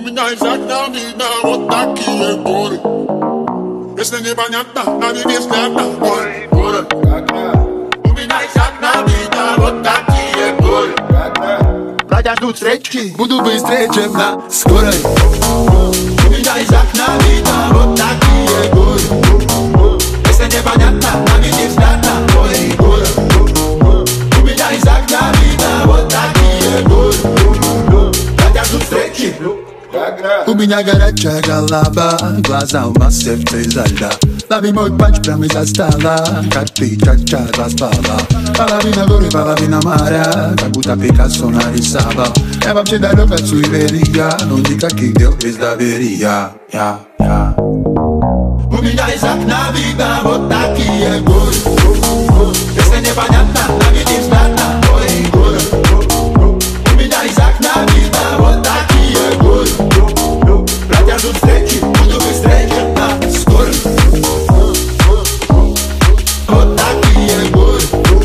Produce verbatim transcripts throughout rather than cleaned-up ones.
меня изо видно вот такие горы. Если непонятно, на небе взгляд мой город. У меня из окна видно вот такие горы. Братья ждут встречи, буду быстрее, чем на скорой. У меня из окна видно вот такие горы. Если непонятно, на небе взгляд мой город. У меня из окна видно вот такие горы. Братья ждут встречи. У меня горячая голова, глаза у нас сердце изо льда. Лови мой панч прямо из-за стола, как ты чат-чат распала. Половина горы, половина моря, как будто Пикассо нарисовал. Я вообще далек от суеверия, но никаких дел без доверия. Я, я. У меня из окна видно вот такие горы. Если непонятно, наведи взгляд на мой город. У меня из окна видно вот такие горы. Братья ждут встречи, буду быстрее, чем на скорость. Вот такие горы.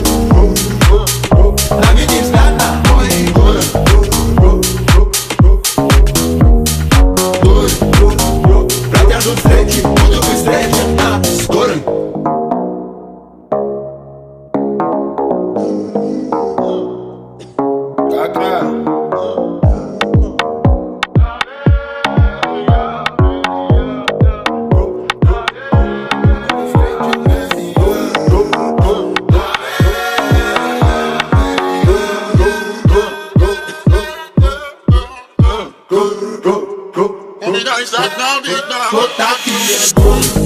Наведи взгляд на мой город. Горы. Братья ждут встречи, буду быстрее, чем на скорость. У меня из окна видно вот такие горы.